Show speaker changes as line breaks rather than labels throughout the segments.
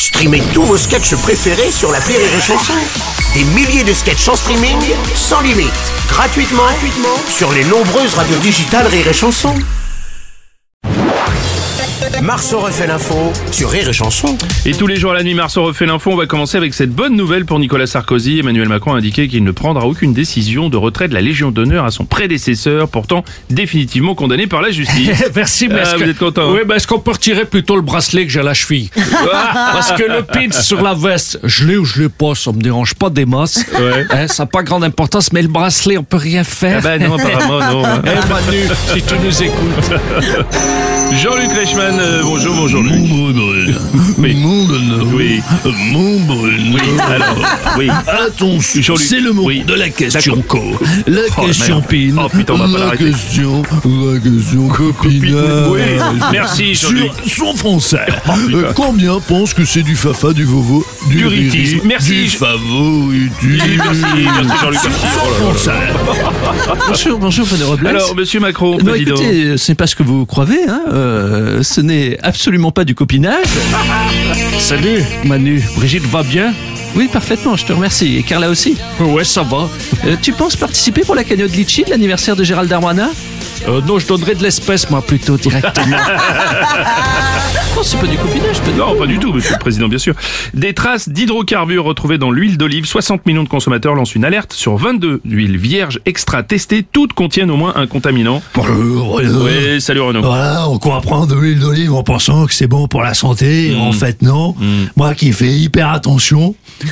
Streamez tous vos sketchs préférés sur l'appli Rire et Chanson. Des milliers de sketchs en streaming, sans limite, gratuitement sur les nombreuses radios digitales Rire et Chanson. Marceau refait l'info sur Rire et Chanson.
Et tous les jours à la nuit, Marceau refait l'info. On va commencer avec cette bonne nouvelle pour Nicolas Sarkozy. Emmanuel Macron a indiqué qu'il ne prendra aucune décision de retrait de la Légion d'honneur à son prédécesseur, pourtant définitivement condamné par la justice.
Merci, mais
vous êtes content?
Oui, est-ce qu'on peut retirer plutôt le bracelet que j'ai à la cheville? Parce que le pin sur la veste, je l'ai ou je l'ai pas, ça me dérange pas des masses.
Ouais.
Ça n'a pas grande importance, mais le bracelet, on peut rien faire.
Ah bah non, apparemment non.
Manu, si tu nous écoutes.
Jean-Luc Reichmann, bonjour Jean-Luc.
Mon Brune.
Oui.
Mon honneur.
Oui.
Mon Brune.
Oui, alors, oui.
Attention,
Jean-Luc.
c'est le moment
Oui.
de la question
D'accord.
co. La question
merde.
pin.
Oh, putain, on va pas
la
l'arrêter.
question copinage.
Oui. Merci Jean-Luc.
Sur son français.
putain.
Combien pensent que c'est du fafa, du vovo,
Du
riri,
ritisme. Merci.
du favoritisme?
Merci Jean-Luc.
Français.
Bonjour, René Robles.
Alors, monsieur Macron,
non,
président.
écoutez, ce n'est pas ce que vous croyez, hein. Ce n'est absolument pas du copinage.
Salut, Manu. Brigitte va bien?
Oui, parfaitement, je te remercie. Et Carla aussi.
Ouais, ça va.
Tu penses participer pour la cagnotte Litchi de l'anniversaire de Gérald Darmanin?
Non, je donnerais de l'espèce, moi, plutôt, directement.
Non, c'est pas du copinage, peut-être.
Non, pas du tout, monsieur le président, bien sûr. Des traces d'hydrocarbures retrouvées dans l'huile d'olive. 60 millions de consommateurs lancent une alerte sur 22 huiles vierges extra testées. Toutes contiennent au moins un contaminant.
Bonjour,
Oui, salut Renaud.
Voilà, on croit prendre de l'huile d'olive en pensant que c'est bon pour la santé. En fait, non. Moi qui fais hyper attention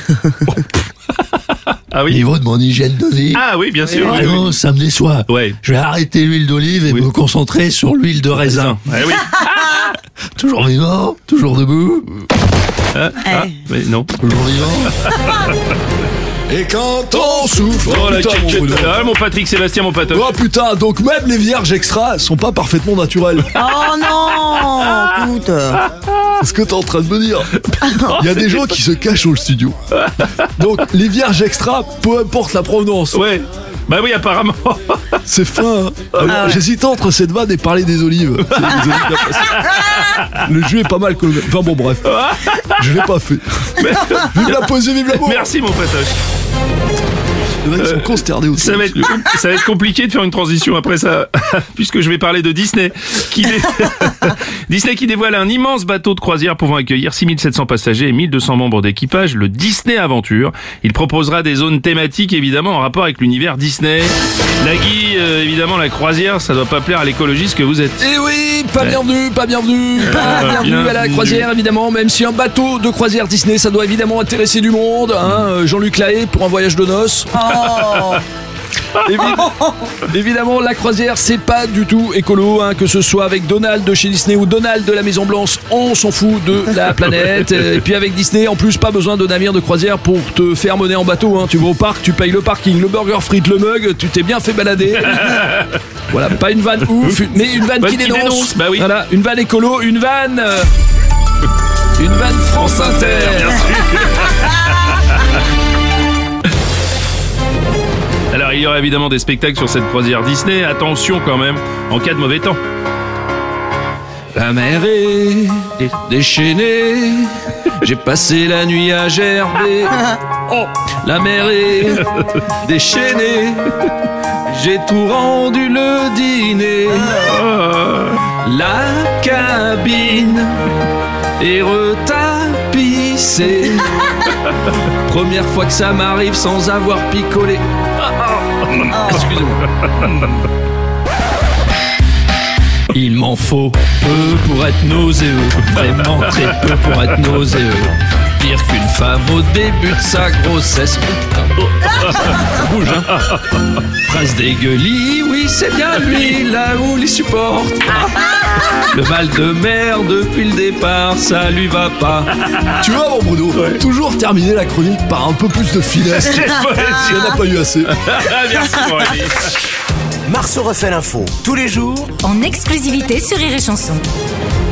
Ah
au
oui.
niveau de mon hygiène de vie.
Ah oui, bien sûr.
Ah
oui,
non,
oui.
ça me déçoit.
Ouais.
Je vais arrêter l'huile d'olive et
Oui.
me concentrer sur l'huile de raisin.
Ouais, oui.
Toujours vivant, toujours debout,
Mais non.
toujours vivant. Et quand on souffre,
Oh la
putain, mon
tchèque.
Bruno.
Ah, mon Patrick Sébastien, mon patoche.
Oh putain, donc même les vierges extra sont pas parfaitement naturelles.
Oh non, écoute.
C'est ce que t'es en train de me dire. Il y a des gens qui se cachent au studio. Donc les vierges extra, peu importe la provenance.
Ouais. Bah oui, apparemment.
C'est fin, hein. Alors, j'hésitais entre cette vanne et parler des olives. C'est les olives de la passion. Le jeu est pas mal colonel. Enfin bon, bref. Je l'ai pas fait. Vive la poésie, vive l'amour.
Merci, mon patoche.
Les mecs sont consternés aussi.
Ça va être compliqué de faire une transition après ça, puisque je vais parler de Disney. Disney qui dévoile un immense bateau de croisière pouvant accueillir 6700 passagers et 1200 membres d'équipage, le Disney Aventure. Il proposera des zones thématiques, évidemment, en rapport avec l'univers Disney. Nagui, évidemment, la croisière, ça doit pas plaire à l'écologiste que vous êtes.
Eh oui, pas bienvenue à la croisière, évidemment, même si un bateau de croisière Disney, ça doit évidemment intéresser du monde, hein. Jean-Luc Lahaye pour un voyage de noces.
Oh.
Évidemment, la croisière, c'est pas du tout écolo, hein, que ce soit avec Donald de chez Disney ou Donald de la Maison Blanche, on s'en fout de la planète. Et puis avec Disney, en plus, pas besoin de navire de croisière pour te faire mener en bateau, hein. Tu vas au parc, tu payes le parking, le burger frites, le mug, tu t'es bien fait balader. Voilà, pas une vanne ouf, mais une vanne qui dénonce.
Bah oui.
Voilà, une vanne écolo, une vanne France Inter.
Alors, il y aura évidemment des spectacles sur cette croisière Disney. Attention quand même, en cas de mauvais temps.
La mer est déchaînée. J'ai passé la nuit à gerber. Oh, la mer est déchaînée. J'ai tout rendu le dîner. La cabine est retapissée. Première fois que ça m'arrive sans avoir picolé. Excusez-moi. Il m'en faut peu pour être nauséeux, vraiment très peu pour être nauséeux. Pire qu'une femme au début de sa grossesse. Ça bouge, hein. Prince des gueulis, oui c'est bien lui, là où il supporte. Le mal de mer depuis le départ, ça lui va pas.
Tu vois, mon Bruno, toujours terminer la chronique par un peu plus de finesse. Il n'y en a pas eu assez.
Merci, mon ami.
Marceau refait l'info tous les jours
En exclusivité sur Rire et Chanson.